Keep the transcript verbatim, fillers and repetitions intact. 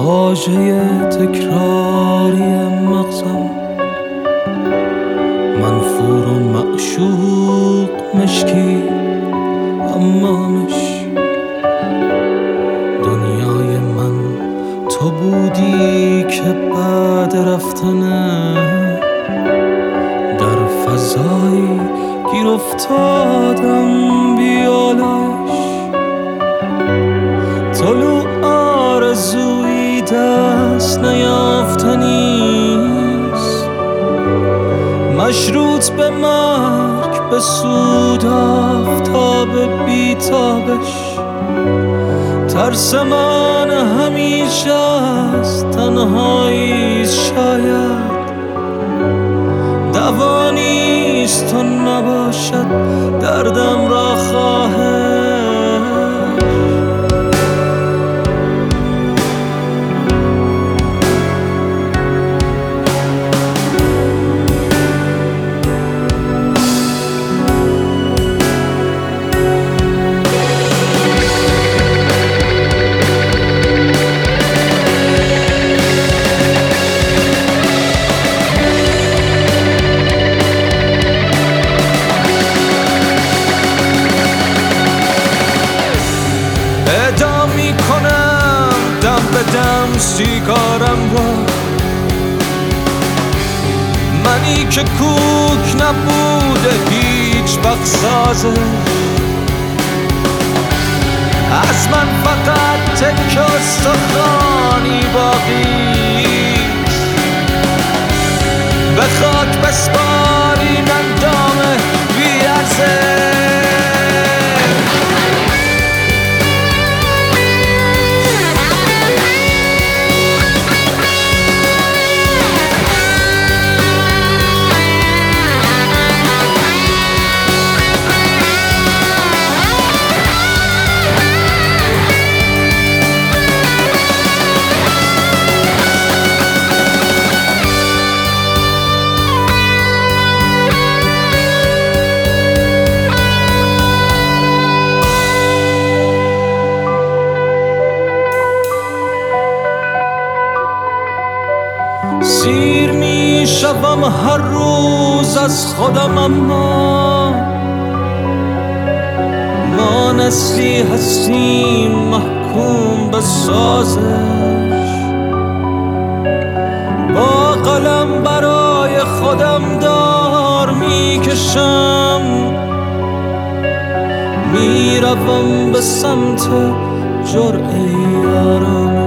واژه تکراری مغزم، منفور و معشوق مشکی امامش. دنیای من تو بودی که بعد رفتنه در فضایی گیر افتادم بیالش. طلوع آرزویی دست نیافتنیست، مشروط به مرگ به سود آفتاب بیتابش. ترس من همیشه از تنهایی شاید دوا نیست و نباشد دردم را خواهد. ادام می کنم دم به دم سیگارم را، منی که کوک نبوده هیچ وقت سازه. از من فقط تک استخوانی باقیست، به خاک بسپارین اندام بی‌ارزش. سیر می شوم هر روز از خودم، اما ما نسلی هستیم محکوم به سازش. با قلم برای خودم دار می کشم، می روم به سمت جرعه آرامش.